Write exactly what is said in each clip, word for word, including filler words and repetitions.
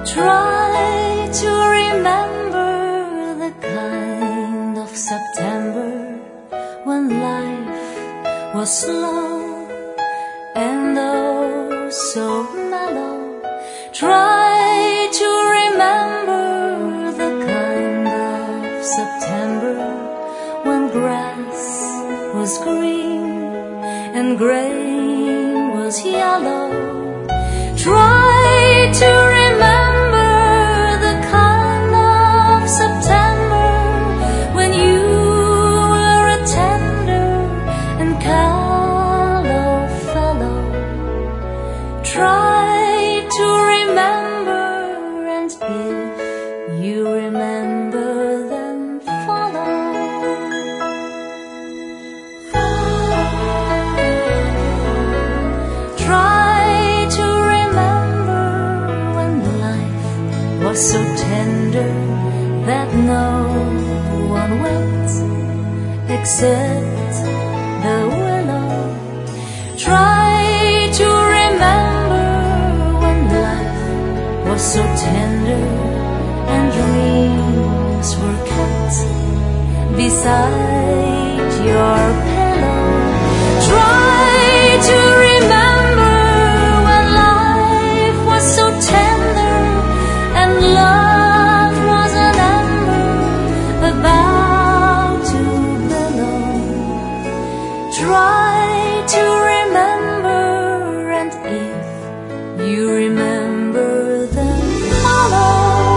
Try to remember the kind of September when life was slow and oh so mellow. Try to remember the kind of September when grass was green and grain was yellow. Try to remember the kind of September when you were a tender and callow fellow. Try to remember, and if you remember, then follow. Try to remember when life was so tender that no one wept except the willow. Try to remember when life was so tender and dreams were kept beside your pillow. Try to remember when life was so tender and love was an ember about to billow. Try to remember, and if you remember, then follow.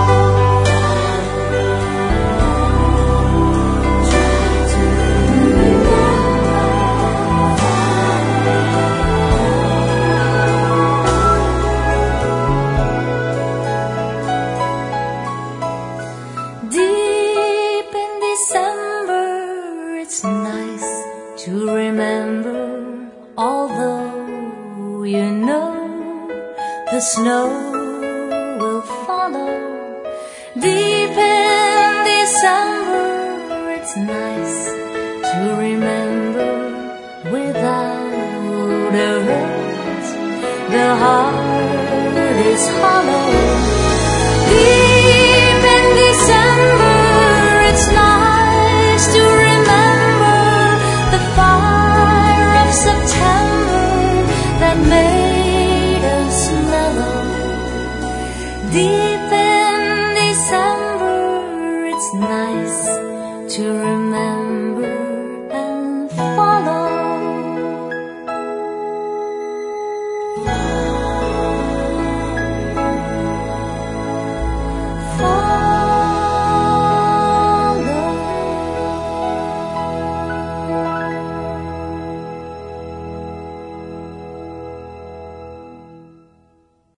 Deep in December, it's nice to remember, although you know the snow will follow. Deep in December, it's nice to remember, without a hurt, the heart is hollow.